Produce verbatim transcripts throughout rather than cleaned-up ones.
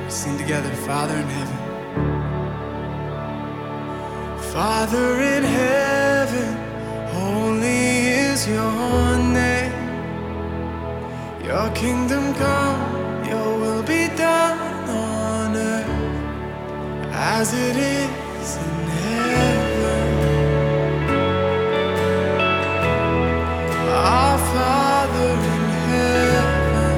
Sing together, Father in heaven. Father in heaven, holy is your name. Your kingdom come, your will be done on earth as it is in heaven. Our Father in heaven,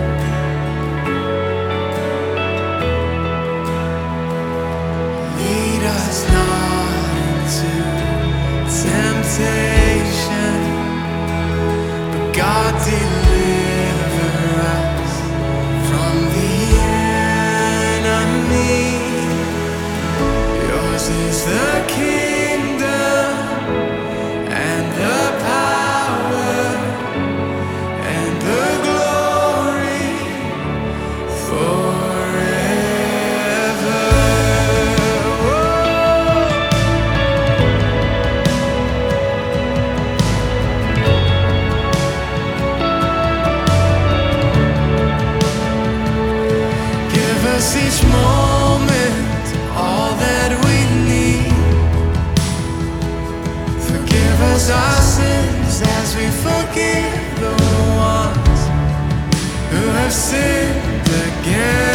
lead us not into temptation, but God deliver us from the enemy. Yours is the kingdom and the power and the glory forever. Give us each moment all that we need. Forgive us our sins as we forgive the ones who have sinned against